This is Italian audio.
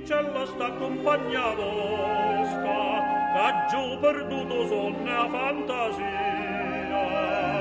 c'è la sta compagna vostra, che giù perduto sonne a fantasia.